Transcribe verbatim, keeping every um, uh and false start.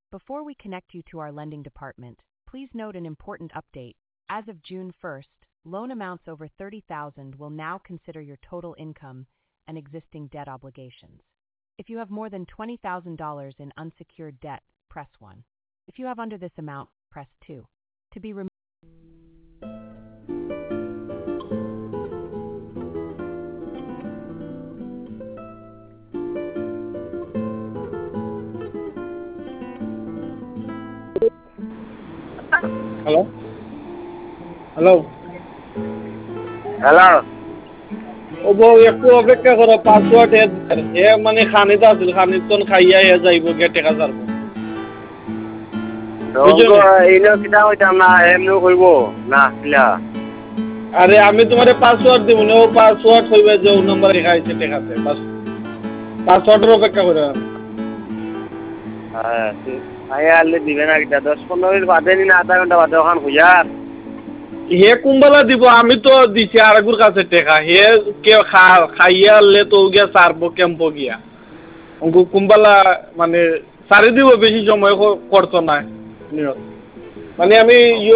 Before we connect you to our lending department, please note an important update. As of June first, loan amounts over thirty thousand will now consider your total income and existing debt obligations. If you have more than twenty thousand dollars in unsecured debt, press one. If you have under this amount, press two. To be removed. Hello? Hello? Hello ও বউ একটু অপেক্ষা করো password হে মানে খানিত আছিল খানিত তন খাইয়া হে যাইব গে টেকা যাবো এইনো কিতা হইতাম না এমনি কইব না কিলা আরে আমি তোমারে পাসওয়ার্ড দিব না ও পাসওয়ার্ড হইবে যে ও নাম্বার লেখা আছে টেকাতে বাস পাসওয়ার্ডের অপেক্ষা করো হ্যাঁ আয়া আলে দিবে না কিতা দশ পনেরো মিনিট বাদে নি না আধা ঘন্টা বাদে ওখান খুঁজার হে কুম্বালা দিব আমি তো দিছি আরেকগুর কাছে টেকা হে কে খাইয়া আনলে তো গিয়া সারবো ক্যাম্পো গিয়া অঙ্কু কুম্বালা মানে সারি দিব বেশি সময় করতো না মানে আমি